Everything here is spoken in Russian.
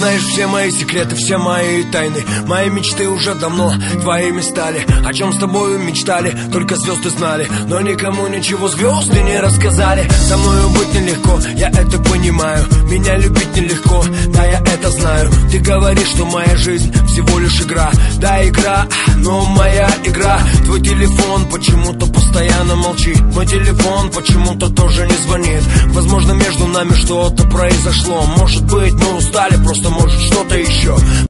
знаешь все мои секреты, все мои тайны. Мои мечты уже давно твоими стали. О чем с тобою мечтали, только звезды знали. Но никому ничего звезды не рассказали. Со мною быть нелегко, я это понимаю. Меня любить нелегко, да, я это знаю. Ты говоришь, что моя жизнь всего лишь игра. Да, игра, но моя игра. Твой телефон почему-то постоянно молчит. Мой телефон почему-то тоже не звонит. Возможно, между нами что-то произошло. Может быть, мы устали, просто может что-то еще.